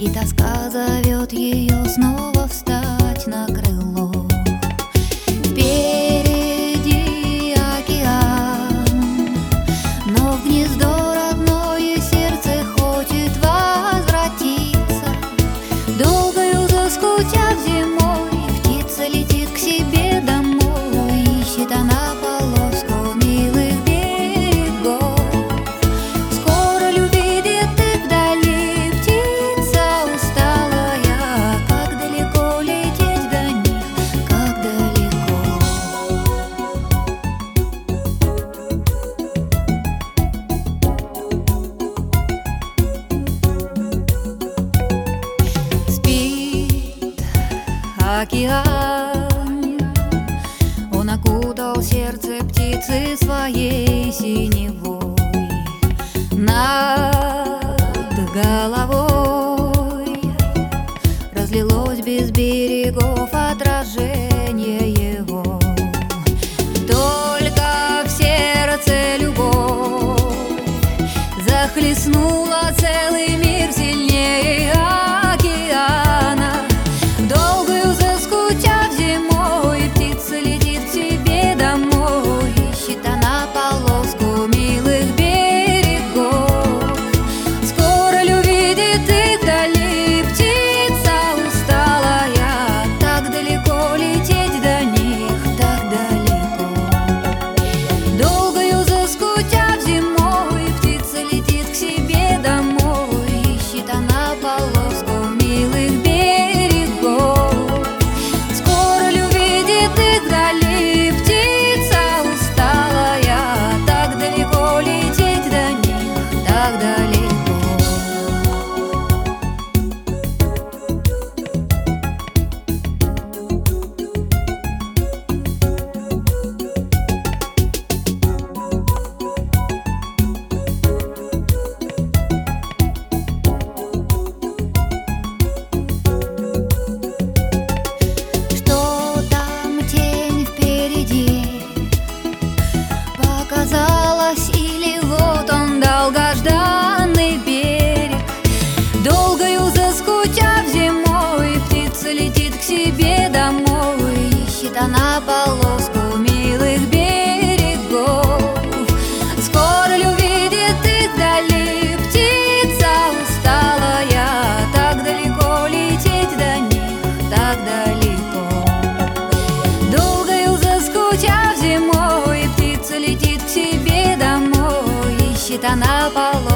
И тоска зовет ее снова встать на крыло. Впереди океан, но в гнездо родное сердце хочет возвратиться. Долгою заскучав зимой, птица летит к себе домой. Ищет она полоску милых берегов. Скоро ли увидит ты вдали, птица усталая? Как далеко лететь до них, как далеко. Спит океан, он окутал сердце птицы своей синевой. Над головой разлилось без берегов отражение его. Только в сердце любовь захлестнула целый мир сильнее океана. Долгою заскучав зимой, птица летит к себе домой. Ищет она полоску милых берегов. Скоро ли увидит их вдали, птица усталая? Так далеко лететь до них, так далеко. Долгою заскучав зимой, птица летит к себе домой. Ищет она полоску милых берегов. Скоро ли увидит их вдали, птица усталая? Так далеко лететь до них, так далеко. Что там тень впереди показалась, или вот он долгожданный берег? Долгою заскучав зимой, птица летит к себе домой. Ищет она полоску милых берегов. Скоро ли увидит их вдали, птица усталая? Так далеко лететь до них, так далеко. Долгою заскучав зимой, птица летит к себе домой. Ищет она полоску